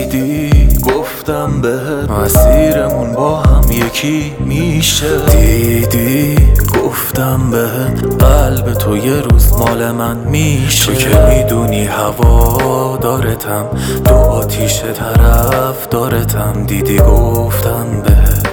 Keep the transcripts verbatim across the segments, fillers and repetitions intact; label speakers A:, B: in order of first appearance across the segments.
A: دیدی گفتم بهت مسیرمون با هم یکی میشه. دیدی گفتم بهت قلب تو یه روز مال من میشه. تو که میدونی هوا دارتم، دو آتیش طرف دارتم. دیدی گفتم بهت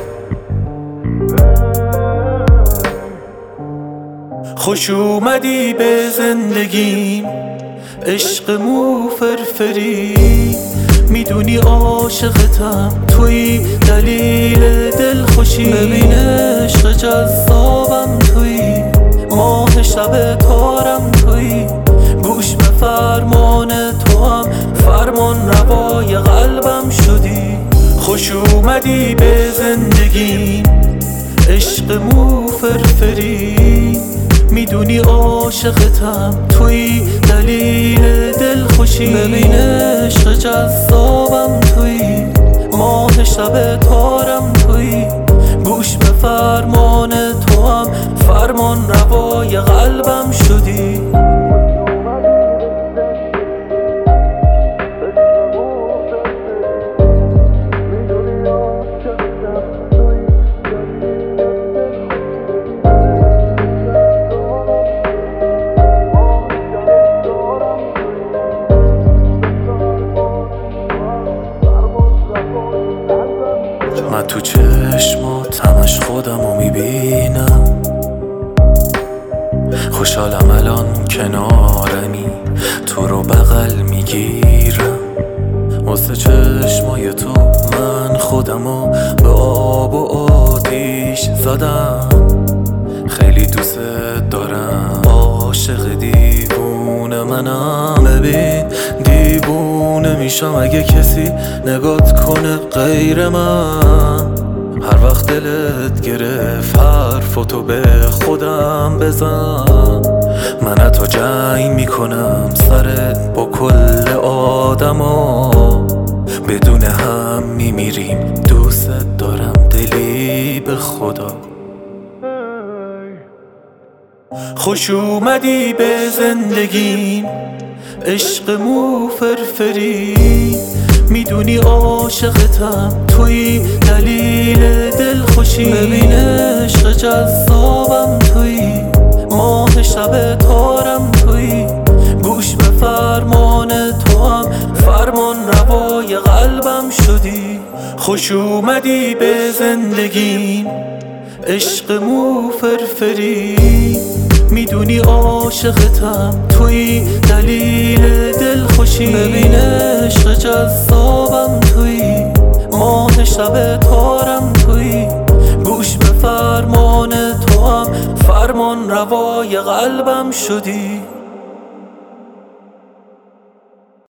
A: خوش اومدی به زندگیم، عشق مو فرفری. میدونی عاشقتم، توی دلیل دل خوشی. ببین عشق جذابم توی، ماه شب تارم توی. گوش به فرمان تو هم، فرمان روای قلبم شدی. خوش اومدی به زندگیم، عشق مو فرفری. میدونی عاشقتم، توی دلیل دل خوشی. ببین عشق جذابم توی، ماه شب تارم توی. گوش به فرمان تو هم، فرمان روای قلبم شدی. من تو چشمات همش خودمو میبینم، خوشحالم الان کنارمی، تو رو بغل میگیرم. واسه چشمای تو من خودمو به آب و آتیش زدم. خیلی دوست دارم، عاشق دیوونه منم. ببین دیوونه میشم اگه کسی نگات کنه غیر من. هر وقت دلت گرفت حرفاتو به خودم بزن. من حتی جنگ میکنم سرت با کل آدما. بدون هم میمیریم، دوست دارم دلی به خدا. خوش اومدی به زندگیم، عشق مو فرفری. میدونی عاشقتم، توی دلیل دل خوشی. ببین عشق جذابم توی، ماه شب تارم توی. گوش به فرمان تو هم، فرمان روای قلبم شدی. خوش اومدی به زندگیم، عشق مو فرفری. میدونی عاشقتم، توی دلیل دل خوشی. ببین عشق جذابم توی، ماه شب تارم توی. گوش به فرمان تو هم، فرمان روای قلبم شدی.